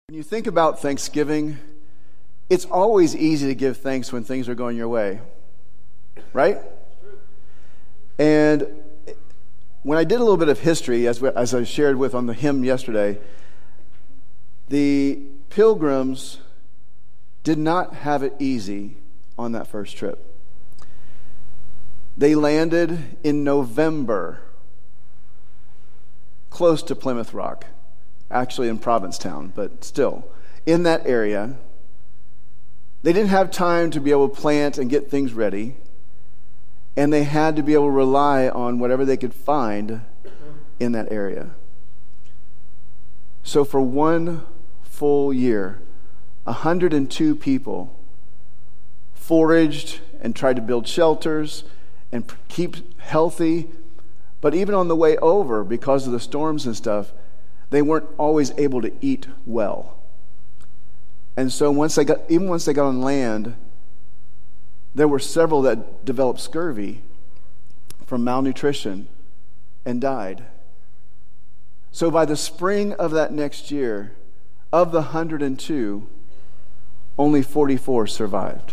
When you think about Thanksgiving, it's always easy to give thanks when things are going your way, right? And when I did a little bit of history, as I shared with on the hymn yesterday, the Pilgrims did not have it easy on that first trip. They landed in November, close to Plymouth Rock, actually in Provincetown, but still, in that area. They didn't have time to be able to plant and get things ready, and they had to be able to rely on whatever they could find in that area. So for one full year, 102 people foraged and tried to build shelters and keep healthy, but even on the way over, because of the storms and stuff, they weren't always able to eat well. And so once they got on land, there were several that developed scurvy from malnutrition and died. So by the spring of that next year, of the 102, only 44 survived.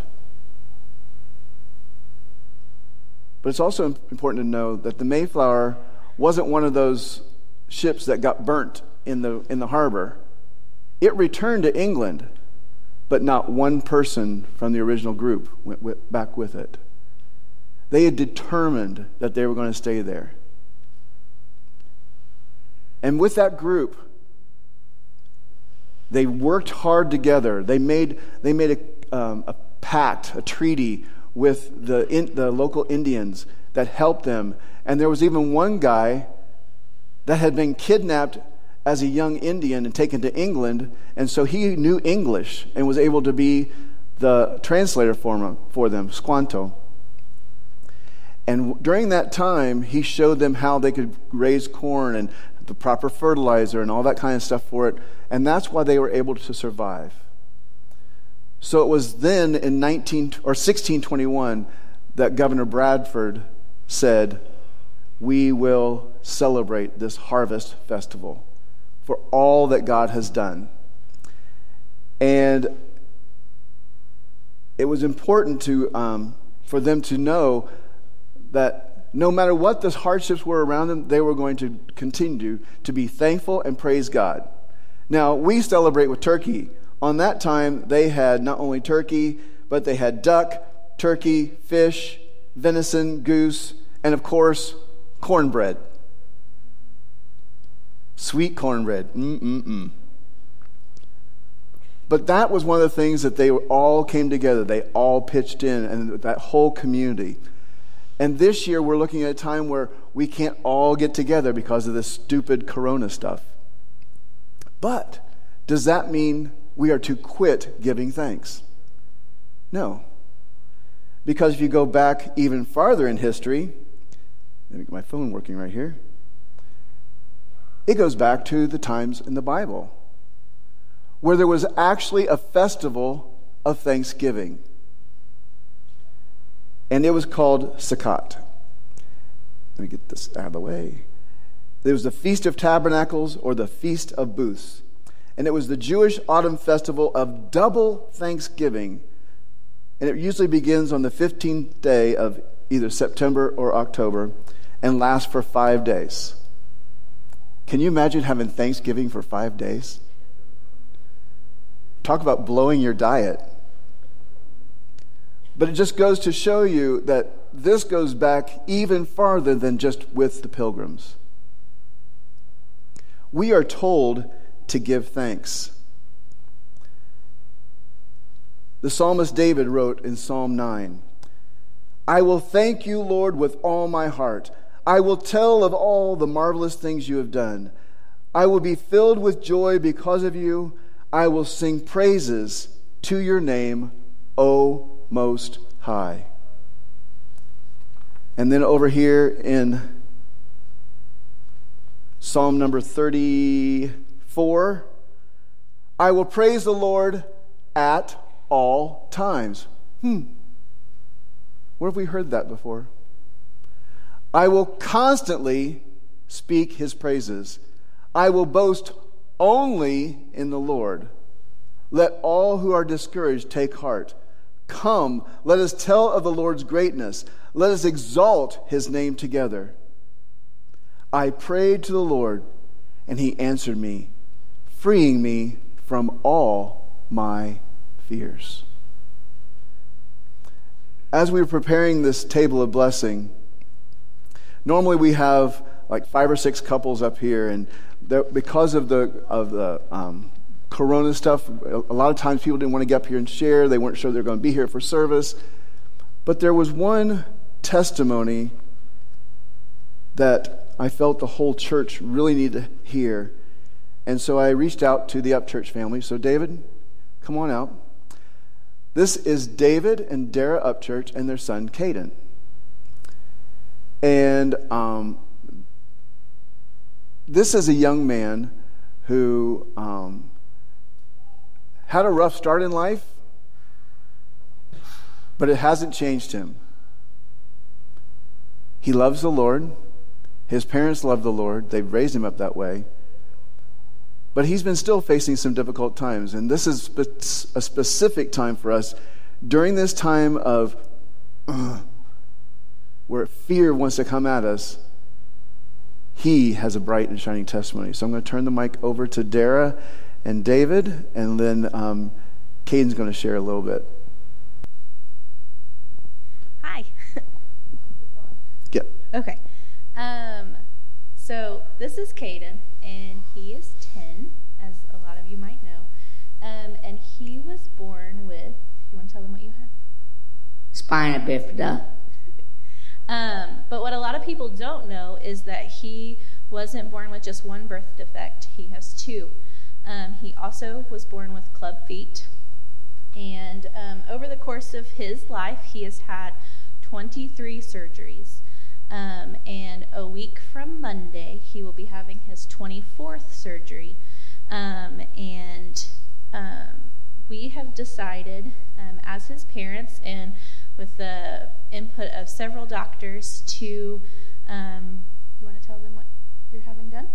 But it's also important to know that the Mayflower wasn't one of those ships that got burnt in the harbor. It returned to England, but not one person from the original group went back with it. They had determined that they were going to stay there. And with that group, they worked hard together. They made a pact, a treaty with the local Indians that helped them. And there was even one guy that had been kidnapped as a young Indian and taken to England, and so he knew English and was able to be the translator for them, Squanto. And during that time, he showed them how they could raise corn and the proper fertilizer and all that kind of stuff for it, and that's why they were able to survive. So it was then in 1621 that Governor Bradford said, "We will celebrate this harvest festival for all that God has done." And it was important for them to know that no matter what the hardships were around them, they were going to continue to be thankful and praise God. Now, we celebrate with turkey. On that time, they had not only turkey, but they had duck, turkey, fish, venison, goose, and of course, cornbread. Sweet cornbread. But that was one of the things that they all came together. They all pitched in, and that whole community. And this year, we're looking at a time where we can't all get together because of this stupid corona stuff. But does that mean we are to quit giving thanks? No. Because if you go back even farther in history, let me get my phone working right here. It goes back to the times in the Bible where there was actually a festival of Thanksgiving. And it was called Sukkot. Let me get this out of the way. There was the Feast of Tabernacles, or the Feast of Booths. And it was the Jewish autumn festival of double Thanksgiving. And it usually begins on the 15th day of either September or October and lasts for 5 days. Can you imagine having Thanksgiving for 5 days? Talk about blowing your diet. But it just goes to show you that this goes back even farther than just with the Pilgrims. We are told to give thanks. The psalmist David wrote in Psalm 9, "I will thank you, Lord, with all my heart. I will tell of all the marvelous things you have done. I will be filled with joy because of you. I will sing praises to your name, O Most High." And then over here in Psalm number 34, "I will praise the Lord at all times." Where have we heard that before? "I will constantly speak his praises. I will boast only in the Lord. Let all who are discouraged take heart. Come, let us tell of the Lord's greatness. Let us exalt his name together. I prayed to the Lord, and he answered me, freeing me from all my fears. As we were preparing this table of blessing, normally we have like 5 or 6 couples up here, and because of the Corona stuff, a lot of times people didn't want to get up here and share. They weren't sure they were going to be here for service. But there was one testimony that I felt the whole church really needed to hear. And so I reached out to the Upchurch family. So David, come on out. This is David and Dara Upchurch and their son, Caden. And this is a young man who had a rough start in life, but it hasn't changed him. He loves the Lord. His parents love the Lord. They've raised him up that way. But he's been still facing some difficult times. And this is a specific time for us. During this time of where fear wants to come at us, he has a bright and shining testimony. So I'm going to turn the mic over to Dara and David, and then Caden's going to share a little bit. Hi. Yeah. Okay. So this is Caden, and he is 10, as a lot of you might know. And he was born with, you want to tell them what you have? Spina bifida. But what a lot of people don't know is that he wasn't born with just one birth defect. He has 2. He also was born with club feet. And over the course of his life, he has had 23 surgeries. And a week from Monday, he will be having his 24th surgery. We have decided, as his parents and with the input of several doctors, to, you want to tell them what you're having done?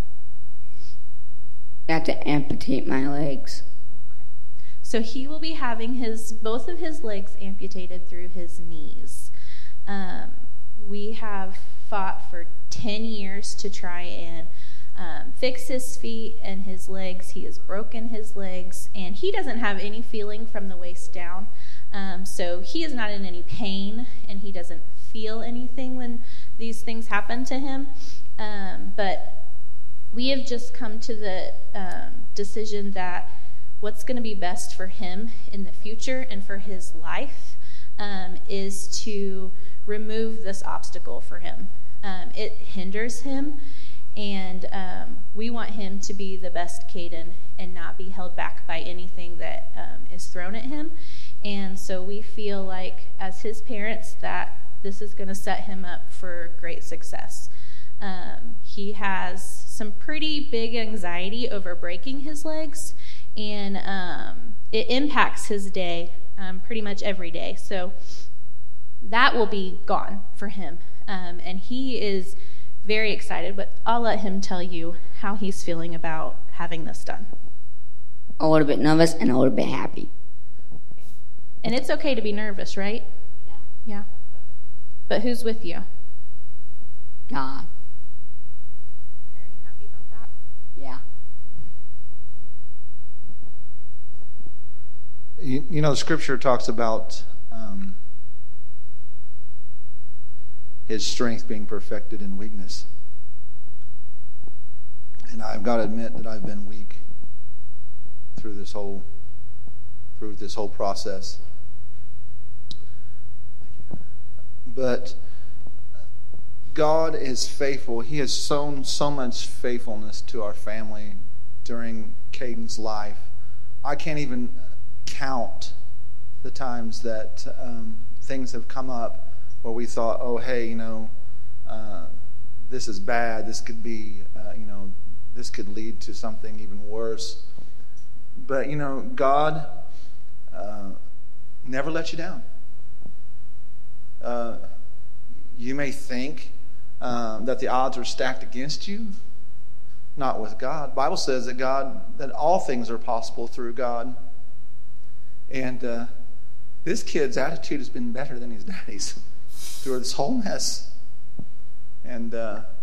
I have to amputate my legs. So he will be having both of his legs amputated through his knees. We have fought for 10 years to try and fix his feet and his legs. He has broken his legs, and he doesn't have any feeling from the waist down. So he is not in any pain, and he doesn't feel anything when these things happen to him. But we have just come to the decision that what's going to be best for him in the future and for his life is to remove this obstacle for him. It hinders him, and we want him to be the best Caden and not be held back by anything that is thrown at him. And so we feel like, as his parents, that this is going to set him up for great success. He has some pretty big anxiety over breaking his legs, and it impacts his day pretty much every day. So that will be gone for him. And he is very excited, but I'll let him tell you how he's feeling about having this done. A little bit nervous and a little bit happy. And it's okay to be nervous, right? Yeah. Yeah. But who's with you? God. Are you happy about that? Yeah. You know, Scripture talks about his strength being perfected in weakness. And I've got to admit that I've been weak through this whole process. But God is faithful. He has shown so much faithfulness to our family during Caden's life. I can't even count the times that things have come up where we thought, oh, hey, this is bad. This could be, this could lead to something even worse. But, God never let you down. You may think that the odds are stacked against you. Not with God. The Bible says that all things are possible through God. And this kid's attitude has been better than his daddy's through this whole mess. And,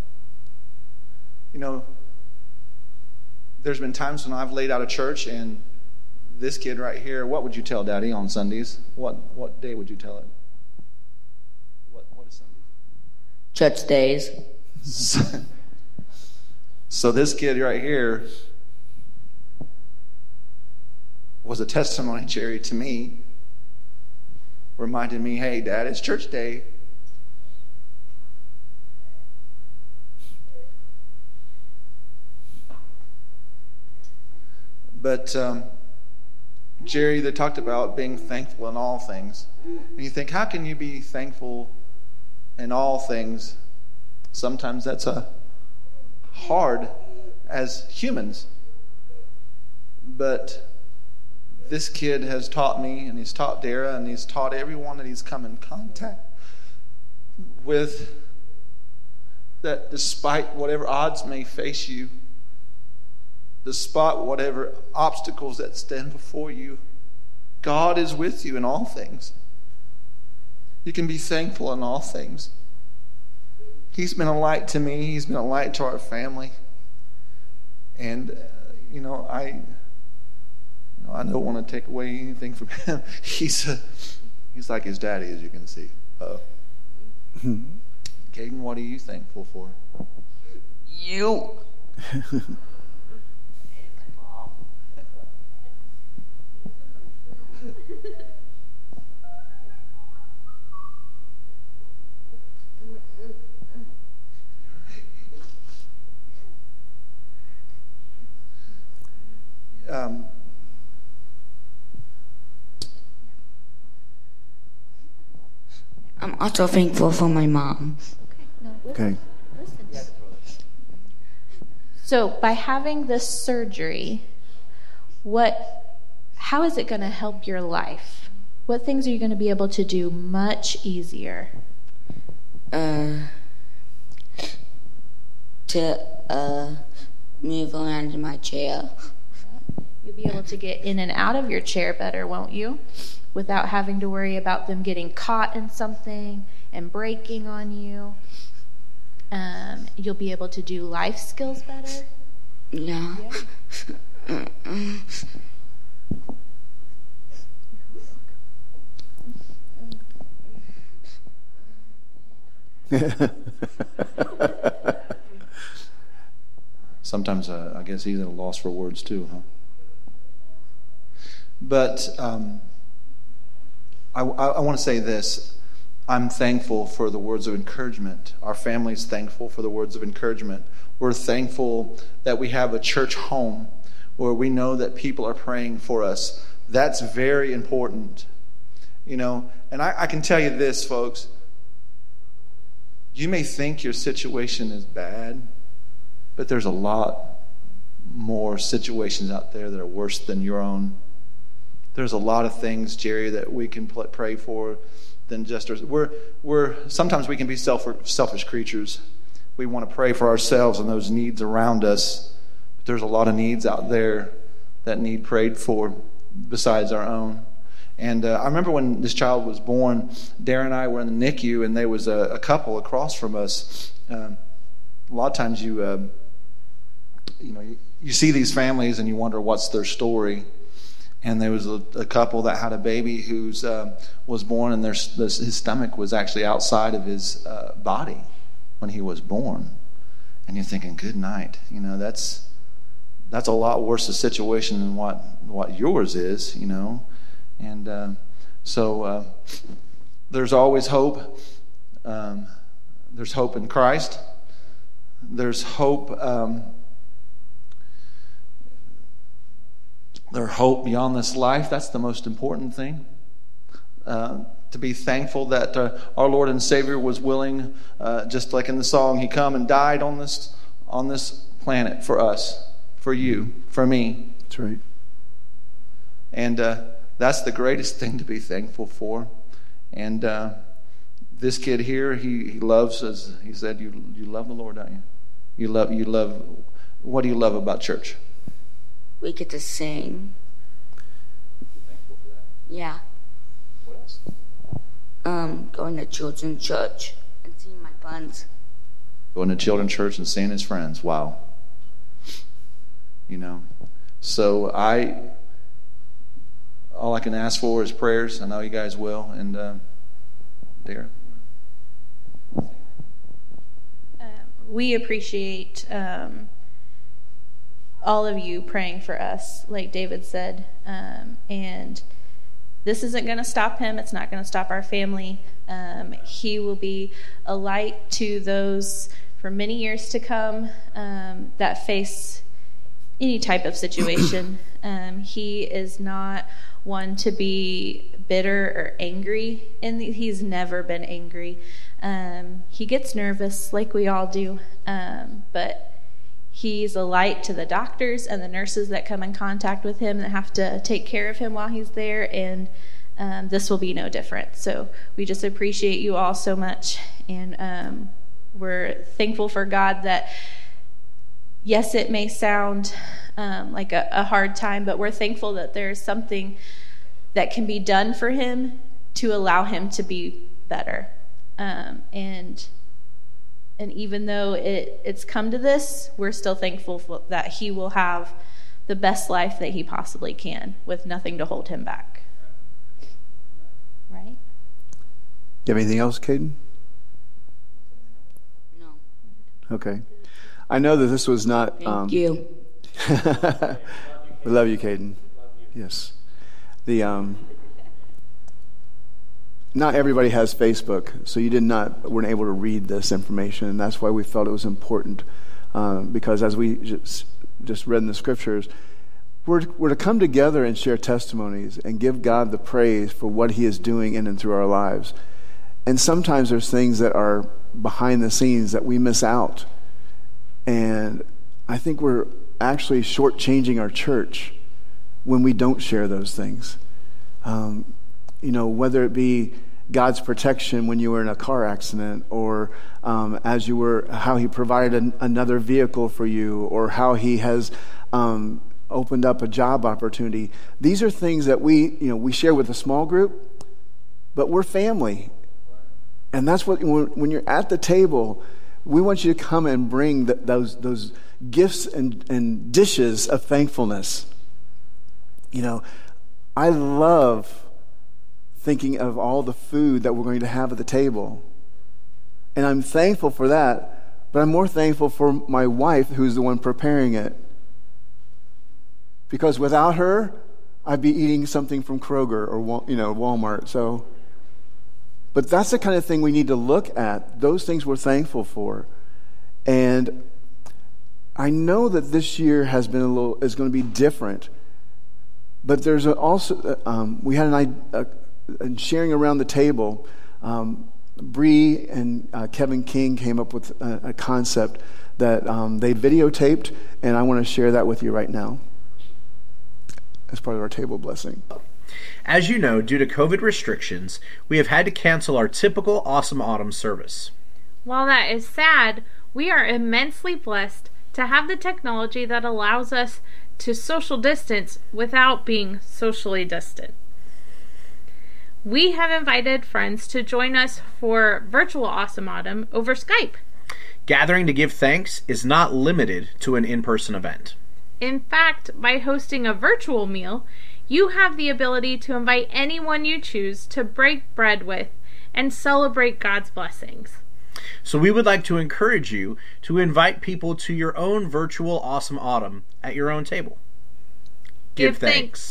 there's been times when I've laid out of church and this kid right here, what would you tell Daddy on Sundays? What day would you tell it? What is Sunday? Church days. So this kid right here was a testimony, Jerry, to me, reminded me, hey, Dad, it's church day. But, Jerry, they talked about being thankful in all things. And you think, how can you be thankful in all things? Sometimes that's hard as humans. But this kid has taught me, and he's taught Dara, and he's taught everyone that he's come in contact with, that despite whatever odds may face you, despite whatever obstacles that stand before you, God is with you in all things. You can be thankful in all things. He's been a light to me. He's been a light to our family. And, I don't want to take away anything from him. He's like his daddy, as you can see. Caden, what are you thankful for? You. I'm also thankful for my mom. Okay. Listen. So by having this surgery, how is it going to help your life? What things are you going to be able to do much easier? To move around in my chair. You'll be able to get in and out of your chair better, won't you? Without having to worry about them getting caught in something and breaking on you. You'll be able to do life skills better. No. Yeah. Sometimes I guess he's at a loss for words too, huh? But I want to say this. I'm thankful for the words of encouragement. Our family's thankful for the words of encouragement. We're thankful that we have a church home where we know that people are praying for us. That's very important. And I can tell you this, folks. You may think your situation is bad, but there's a lot more situations out there that are worse than your own. There's a lot of things, Jerry, that we can pray for than just ours. Sometimes we can be selfish creatures. We want to pray for ourselves and those needs around us. But there's a lot of needs out there that need prayed for besides our own. And I remember when this child was born, Darren and I were in the NICU, and there was a couple across from us. A lot of times you see these families and you wonder what's their story. And there was a couple that had a baby who was born, and his stomach was actually outside of his body when he was born. And you're thinking, good night. That's a lot worse a situation than what yours is. And so there's always hope. There's hope in Christ. There's hope. There's hope beyond this life. That's the most important thing. To be thankful that our Lord and Savior was willing, just like in the song, He come and died on this planet for us, for you, for me. That's right. And that's the greatest thing to be thankful for. And this kid here, he loves, as he said, you love the Lord, don't you? You love. What do you love about church? We get to sing. Yeah. What else? Going to children's church and seeing my friends. Going to children's church and seeing his friends. Wow. So all I can ask for is prayers. I know you guys will. And Dara. We appreciate all of you praying for us, like David said. And this isn't going to stop him. It's not going to stop our family. He will be a light to those for many years to come that face any type of situation. He is not one to be bitter or angry, and he's never been angry. He gets nervous like we all do, but he's a light to the doctors and the nurses that come in contact with him that have to take care of him while he's there, and this will be no different. So we just appreciate you all so much, and we're thankful for God that, yes, it may sound like a hard time, but we're thankful that there's something that can be done for him to allow him to be better. And even though it's come to this, we're still thankful that he will have the best life that he possibly can with nothing to hold him back. Right? You have anything else, Caden? No. Okay. I know that this was not... Thank you. We love you, Caden. Yes. Not everybody has Facebook, so you weren't able to read this information, and that's why we felt it was important. Because as we just read in the scriptures, we're to come together and share testimonies and give God the praise for what He is doing in and through our lives. And sometimes there's things that are behind the scenes that we miss out. And I think we're actually shortchanging our church when we don't share those things. Whether it be God's protection when you were in a car accident, or how He provided another vehicle for you, or how He has opened up a job opportunity. These are things that we share with a small group, but we're family. And that's what, when you're at the table, we want you to come and bring those gifts and dishes of thankfulness. I love thinking of all the food that we're going to have at the table. And I'm thankful for that, but I'm more thankful for my wife, who's the one preparing it. Because without her, I'd be eating something from Kroger or Walmart. But that's the kind of thing we need to look at. Those things we're thankful for. And I know that this year is going to be different. But there's also, we had sharing around the table, Bree and Kevin King came up with a concept that they videotaped, and I want to share that with you right now as part of our table blessing. As you know, due to COVID restrictions, we have had to cancel our typical Awesome Autumn service. While that is sad, we are immensely blessed to have the technology that allows us to social distance without being socially distant. We have invited friends to join us for virtual Awesome Autumn over Skype. Gathering to give thanks is not limited to an in-person event. In fact, by hosting a virtual meal, you have the ability to invite anyone you choose to break bread with and celebrate God's blessings. So we would like to encourage you to invite people to your own virtual Awesome Autumn at your own table. Give thanks.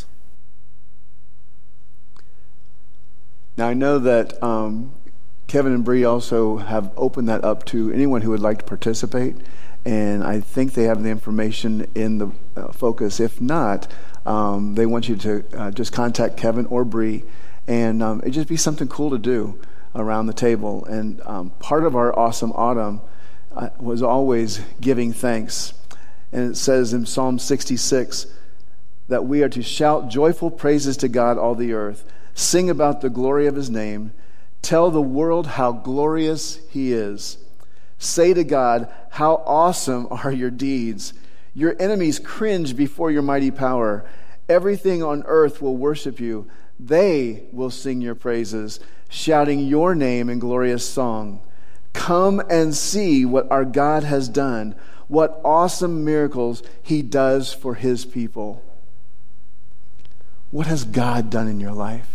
Now I know that Kevin and Bree also have opened that up to anyone who would like to participate, and I think they have the information in the focus. If not, they want you to just contact Kevin or Bree, and it'd just be something cool to do around the table. And part of our Awesome Autumn was always giving thanks. And it says in Psalm 66 that we are to shout joyful praises to God, all the earth, sing about the glory of His name, tell the world how glorious He is. Say to God, how awesome are your deeds. Your enemies cringe before your mighty power. Everything on earth will worship you. They will sing your praises, shouting your name in glorious song. Come and see what our God has done, what awesome miracles he does for his people. What has God done in your life?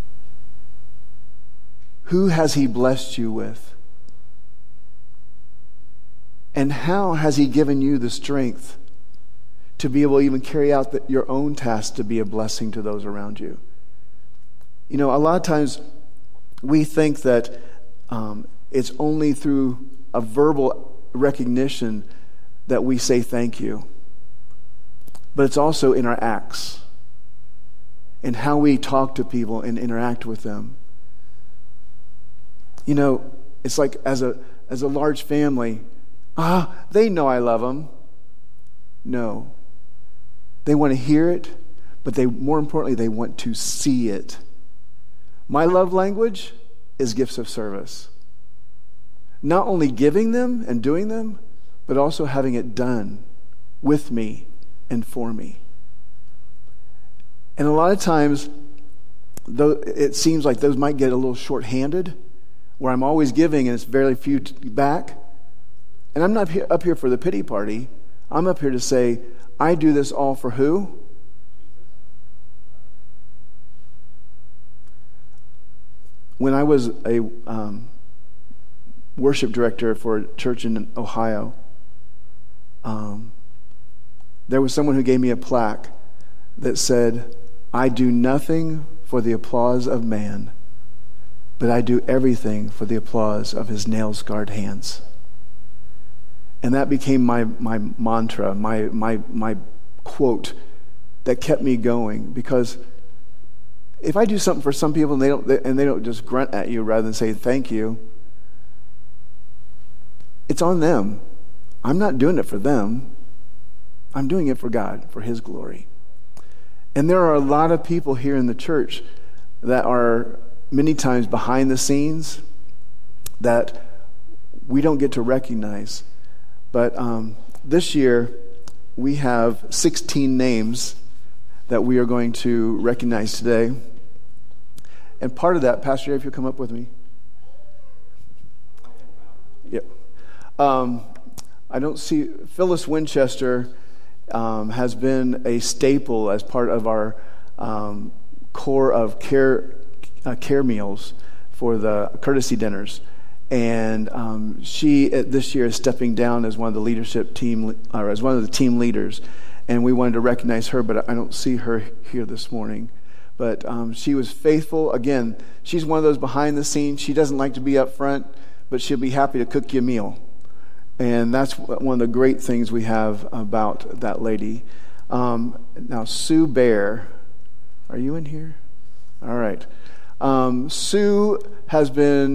Who has he blessed you with? And how has he given you the strength to be able to even carry out your own task to be a blessing to those around you? You know, a lot of times we think that it's only through a verbal recognition that we say thank you. But it's also in our acts and how we talk to people and interact with them. You know, it's like as a large family, they know I love them. No. They want to hear it, but more importantly, they want to see it. My love language is gifts of service. Not only giving them and doing them, but also having it done with me and for me. And a lot of times, though, it seems like those might get a little short-handed, where I'm always giving and it's very few back. And I'm not up here for the pity party. I'm up here to say, I do this all for who? When I was a worship director for a church in Ohio, there was someone who gave me a plaque that said, I do nothing for the applause of man, but I do everything for the applause of his nail-scarred hands. And that became my mantra, my quote that kept me going. Because if I do something for some people and they don't just grunt at you rather than say thank you, it's on them. I'm not doing it for them. I'm doing it for God, for his glory. And there are a lot of people here in the church that are many times behind the scenes that we don't get to recognize. But this year, we have 16 names that we are going to recognize today. And part of that, Pastor, if you'll come up with me. Yep. I don't see, Phyllis Winchester has been a staple as part of our core of care meals for the courtesy dinners. And she this year is stepping down as one of the leadership team, or as one of the team leaders. And we wanted to recognize her, but I don't see her here this morning. But she was faithful. Again, she's one of those behind the scenes. She doesn't like to be up front, but she'll be happy to cook you a meal. And that's one of the great things we have about that lady. Now, Sue Bear, are you in here? All right. Sue has been,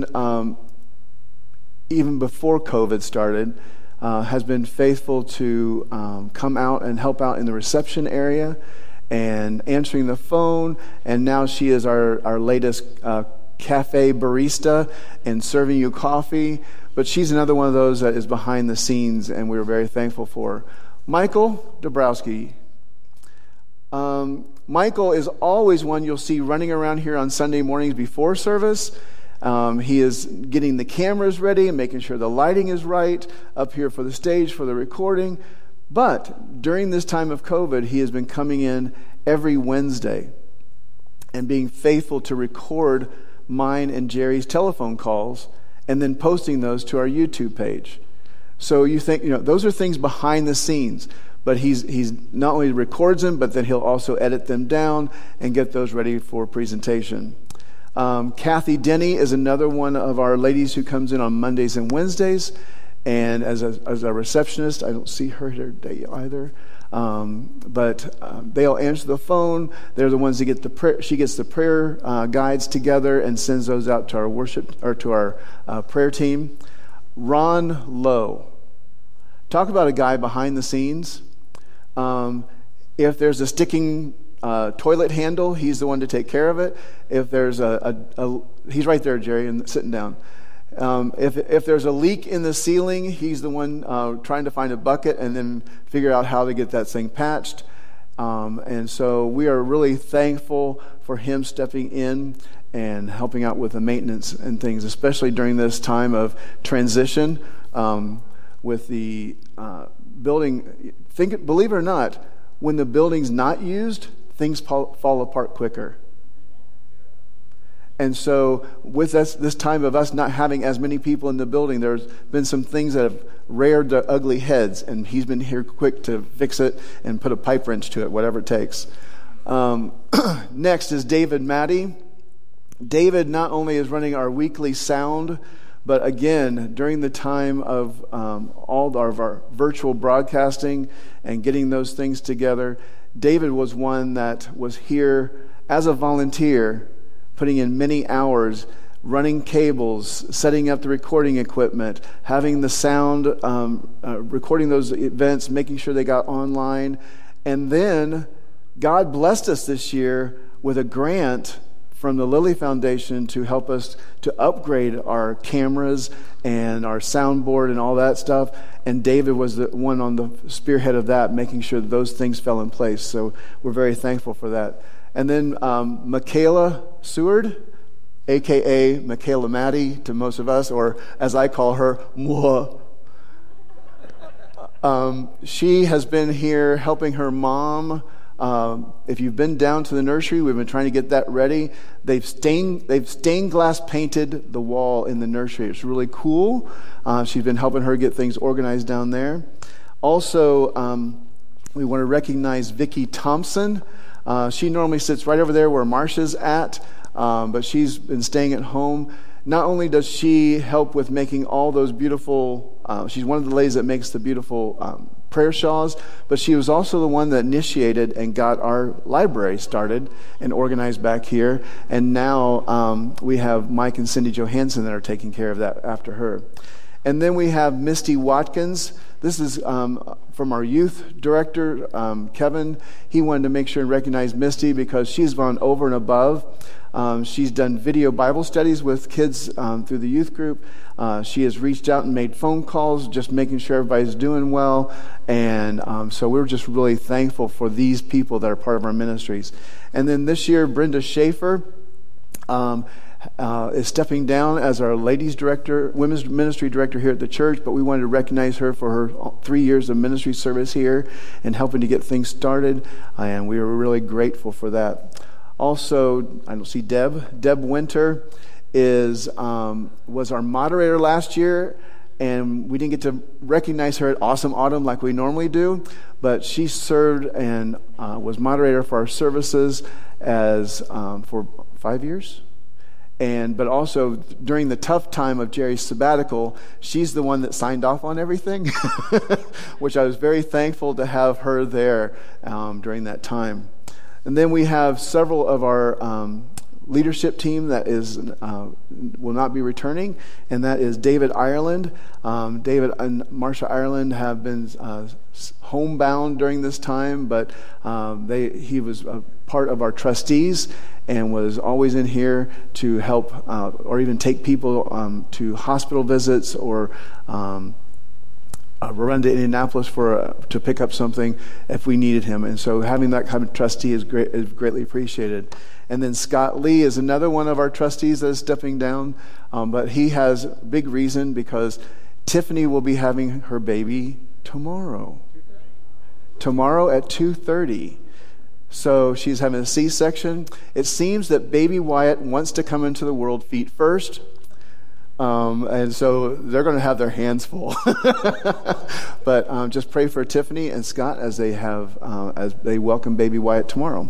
even before COVID started, has been faithful to come out and help out in the reception area and answering the phone. And now she is our latest cafe barista and serving you coffee. But she's another one of those that is behind the scenes, and we're very thankful for. Michael Dabrowski. Michael is always one you'll see running around here on Sunday mornings before service. He is getting the cameras ready and making sure the lighting is right up here for the stage, for the recording. But during this time of COVID, he has been coming in every Wednesday and being faithful to record mine and Jerry's telephone calls and then posting those to our YouTube page. So you think, those are things behind the scenes. But he's not only records them, but then he'll also edit them down and get those ready for presentation. Kathy Denny is another one of our ladies who comes in on Mondays and Wednesdays. And as a receptionist, I don't see her today either. But they'll answer the phone. They're the ones that get the prayer. She gets the prayer guides together and sends those out to our worship or to our prayer team. Ron Lowe. Talk about a guy behind the scenes. If there's a sticking toilet handle, he's the one to take care of it. If there's he's right there, Jerry, and sitting down. If there's a leak in the ceiling, he's the one trying to find a bucket and then figure out how to get that thing patched. And so we are really thankful for him stepping in and helping out with the maintenance and things, especially during this time of transition with the building. Believe it or not, when the building's not used, things fall apart quicker. And so with this time of us not having as many people in the building, there's been some things that have reared their ugly heads, and he's been here quick to fix it and put a pipe wrench to it, whatever it takes. Next is David Matty. David not only is running our weekly sound, but again, during the time of all of our virtual broadcasting and getting those things together, David was one that was here as a volunteer, putting in many hours, running cables, setting up the recording equipment, having the sound, recording those events, making sure they got online. And then God blessed us this year with a grant from the Lilly Foundation to help us to upgrade our cameras and our soundboard and all that stuff. And David was the one on the spearhead of that, making sure that those things fell in place. So we're very thankful for that. And then Michaela Seward, a.k.a. Michaela Matty to most of us, or as I call her, Mwah. She has been here helping her mom. If you've been down to the nursery, we've been trying to get that ready. They've stained glass painted the wall in the nursery. It's really cool. She's been helping her get things organized down there. Also, we want to recognize Vicki Thompson. She normally sits right over there where Marsha's at, but she's been staying at home. Not only does she help with making all those beautiful, she's one of the ladies that makes the beautiful prayer shawls, but she was also the one that initiated and got our library started and organized back here. And now we have Mike and Cindy Johansson that are taking care of that after her. And then we have Misty Watkins. This is from our youth director, Kevin. He wanted to make sure and recognize Misty because she's gone over and above. She's done video Bible studies with kids through the youth group. She has reached out and made phone calls, just making sure everybody's doing well. And so we're just really thankful for these people that are part of our ministries. And then this year, Brenda Schaefer is stepping down as our ladies director, women's ministry director here at the church, but we wanted to recognize her for her 3 years of ministry service here and helping to get things started, and we were really grateful for that. Also, I don't see Deb. Deb Winter was our moderator last year, and we didn't get to recognize her at Awesome Autumn like we normally do, but she served and was moderator for our services as for 5 years. But also during the tough time of Jerry's sabbatical, she's the one that signed off on everything, which I was very thankful to have her there during that time. And then we have several of our leadership team that will not be returning, and that is David Ireland. David and Marsha Ireland have been homebound during this time, but he was a part of our trustees and was always in here to help or even take people to hospital visits or run to Indianapolis to pick up something if we needed him. And so having that kind of trustee is greatly appreciated. And then Scott Lee is another one of our trustees that is stepping down, but he has big reason because Tiffany will be having her baby tomorrow. Tomorrow at 2:30. So she's having a C-section. It seems that baby Wyatt wants to come into the world feet first. And so they're going to have their hands full. But just pray for Tiffany and Scott as they welcome baby Wyatt tomorrow.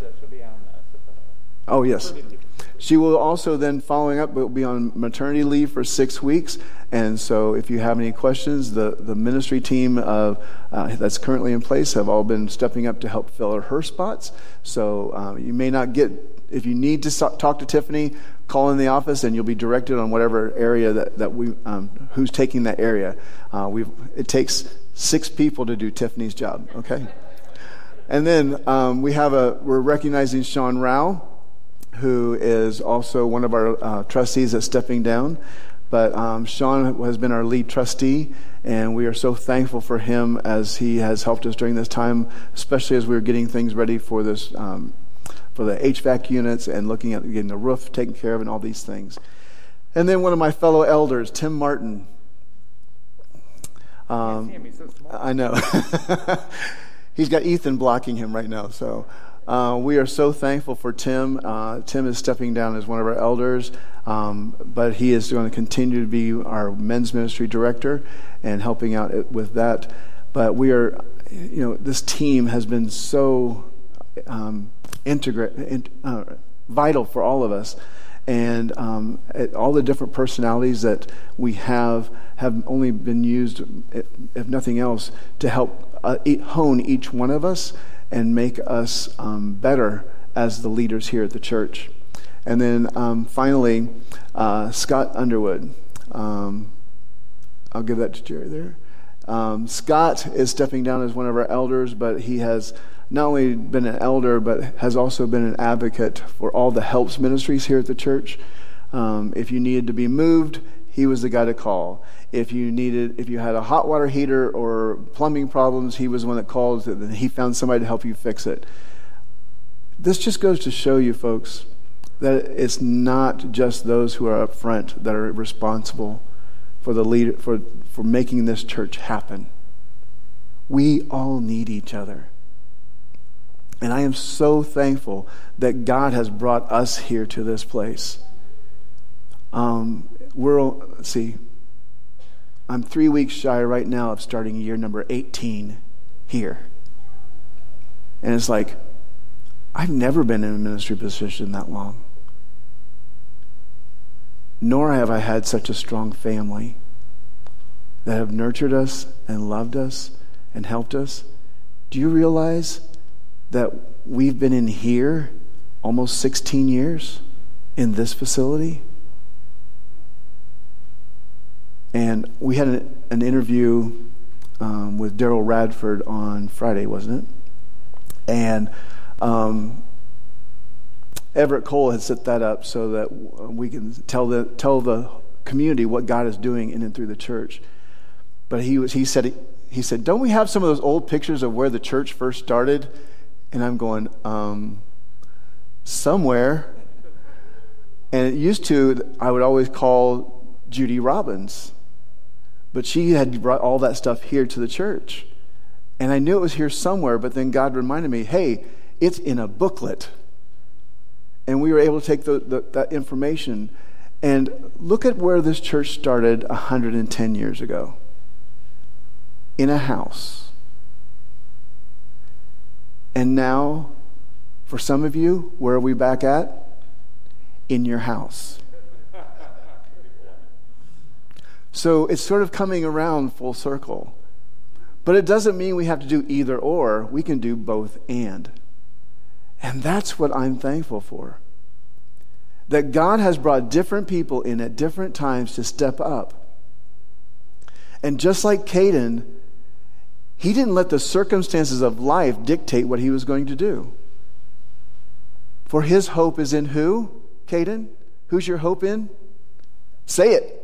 Oh, yes. She will also then, following up, will be on maternity leave for 6 weeks. And so if you have any questions, the ministry team that's currently in place have all been stepping up to help fill her spots. So you may not if you need to talk to Tiffany, call in the office and you'll be directed on whatever area that we who's taking that area. It takes 6 people to do Tiffany's job, okay? And then we're recognizing Sean Rao, who is also one of our trustees that's stepping down. But Sean has been our lead trustee, and we are so thankful for him as he has helped us during this time, especially as we were getting things ready for this, for the HVAC units and looking at getting the roof taken care of and all these things. And then one of my fellow elders, Tim Martin. He's so small. I know. He's got Ethan blocking him right now, so we are so thankful for Tim. Tim is stepping down as one of our elders, but he is going to continue to be our men's ministry director and helping out with that. But we are, this team has been so vital for all of us. And all the different personalities that we have only been used, if nothing else, to help hone each one of us and make us better as the leaders here at the church. And then finally, Scott Underwood. I'll give that to Jerry there. Scott is stepping down as one of our elders, but he has not only been an elder, but has also been an advocate for all the helps ministries here at the church. If you needed to be moved, he was the guy to call. If you had a hot water heater or plumbing problems, he was the one that called, and he found somebody to help you fix it. This just goes to show you, folks, that it's not just those who are up front that are responsible for the leader, for making this church happen. We all need each other. And I am so thankful that God has brought us here to this place. Let's see, I'm 3 weeks shy right now of starting year number 18 here. And it's like, I've never been in a ministry position that long. Nor have I had such a strong family that have nurtured us and loved us and helped us. Do you realize that we've been in here almost 16 years in this facility? And we had an interview with Daryl Radford on Friday, wasn't it? And Everett Cole had set that up so that we can tell the community what God is doing in and through the church. But he said, don't we have some of those old pictures of where the church first started? And I'm going, somewhere. And it used to, I would always call Judy Robbins. But she had brought all that stuff here to the church. And I knew it was here somewhere, but then God reminded me, hey, it's in a booklet. And we were able to take that information. And look at where this church started 110 years ago. In a house. And now, for some of you, where are we back at? In your house. So it's sort of coming around full circle. But it doesn't mean we have to do either or. We can do both and. And that's what I'm thankful for. That God has brought different people in at different times to step up. And just like Caden, he didn't let the circumstances of life dictate what he was going to do. For his hope is in who, Caden? Who's your hope in? Say it.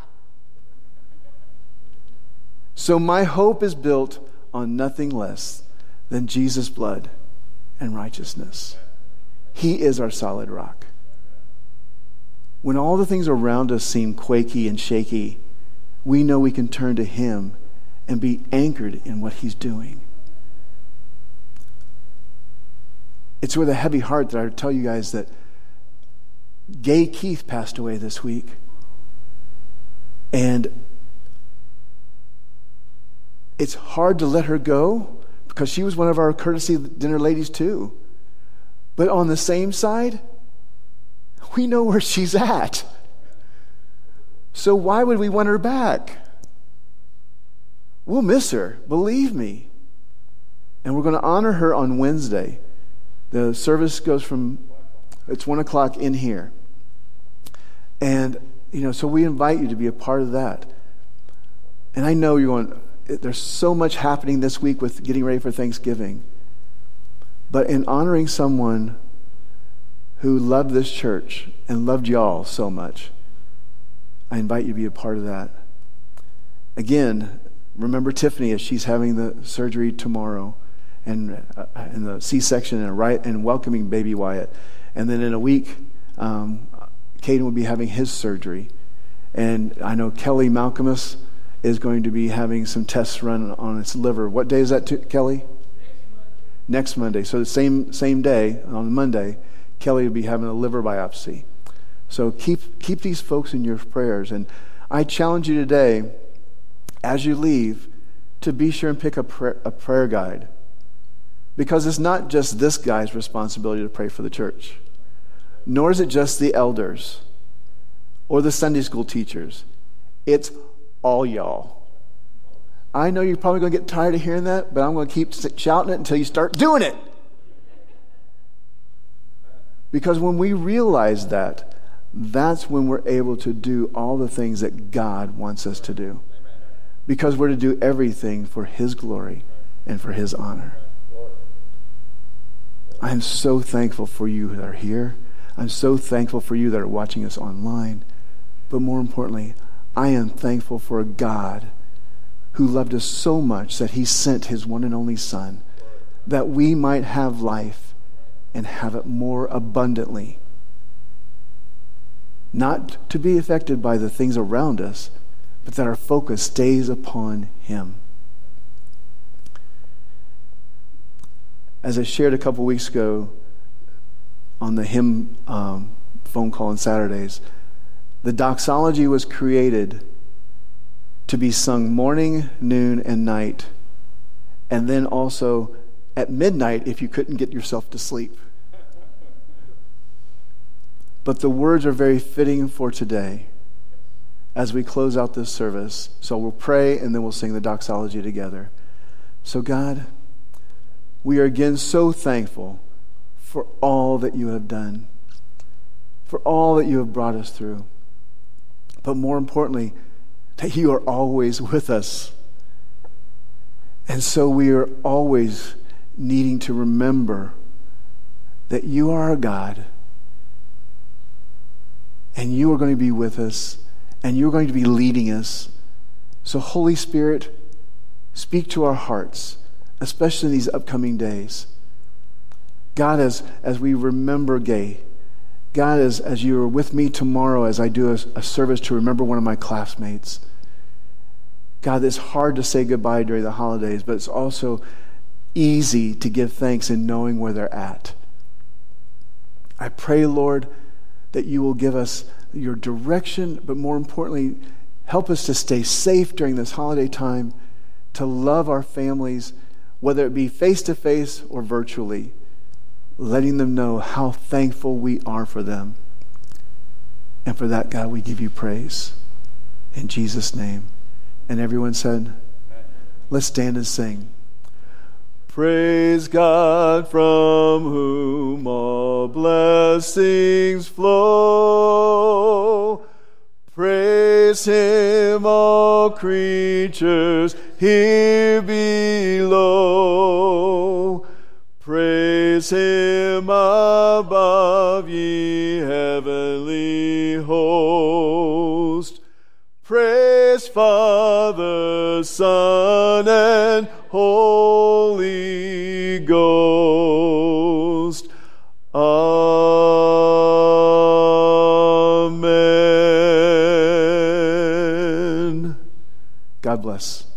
So my hope is built on nothing less than Jesus' blood and righteousness. He is our solid rock. When all the things around us seem quaky and shaky, we know we can turn to Him and be anchored in what He's doing. It's with a heavy heart that I tell you guys that Gay Keith passed away this week. And it's hard to let her go because she was one of our courtesy dinner ladies too. But on the same side, we know where she's at. So why would we want her back? We'll miss her, believe me. And we're going to honor her on Wednesday. The service goes it's 1 o'clock in here. And, so we invite you to be a part of that. And I know you're going, there's so much happening this week with getting ready for Thanksgiving. But in honoring someone who loved this church and loved y'all so much, I invite you to be a part of that. Again, remember Tiffany as she's having the surgery tomorrow, and in the C-section, and welcoming baby Wyatt. And then in a week, Caden will be having his surgery. And I know Kelly Malcolmus is going to be having some tests run on its liver. What day is that, Kelly? Next Monday. So the same day, on Monday, Kelly will be having a liver biopsy. So keep these folks in your prayers. And I challenge you today, as you leave, to be sure and pick a prayer guide. Because it's not just this guy's responsibility to pray for the church. Nor is it just the elders or the Sunday school teachers. It's all y'all. I know you're probably going to get tired of hearing that, but I'm going to keep shouting it until you start doing it. Because when we realize that, that's when we're able to do all the things that God wants us to do. Because we're to do everything for His glory and for His honor. I'm so thankful for you that are here. I'm so thankful for you that are watching us online. But more importantly, I am thankful for a God who loved us so much that He sent His one and only Son, that we might have life and have it more abundantly. Not to be affected by the things around us, but that our focus stays upon Him. As I shared a couple weeks ago on the hymn phone call on Saturdays, the doxology was created to be sung morning, noon, and night, and then also at midnight if you couldn't get yourself to sleep. But the words are very fitting for today as we close out this service. So we'll pray and then we'll sing the doxology together. So God, we are again so thankful for all that you have done, for all that you have brought us through. But more importantly, that you are always with us. And so we are always needing to remember that you are our God, and you are going to be with us, and you're going to be leading us. So Holy Spirit, speak to our hearts, especially in these upcoming days. God, as we remember Gay, God, as you are with me tomorrow as I do a service to remember one of my classmates. God, it's hard to say goodbye during the holidays, but it's also easy to give thanks in knowing where they're at. I pray, Lord, that you will give us your direction, but more importantly, help us to stay safe during this holiday time, to love our families, whether it be face-to-face or virtually, letting them know how thankful we are for them. And for that, God, we give you praise. In Jesus' name. And everyone said, let's stand and sing. Praise God from whom all blessings flow. Praise Him, all creatures here below. Praise Him above, ye heavenly host. Praise Father, Son, and Holy Ghost. Amen. God bless.